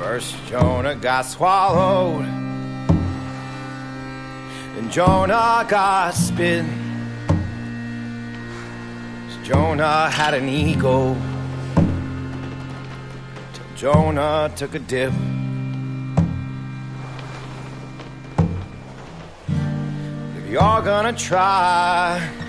First Jonah got swallowed, then Jonah got spit. So Jonah had an ego till Jonah took a dip. If you're gonna try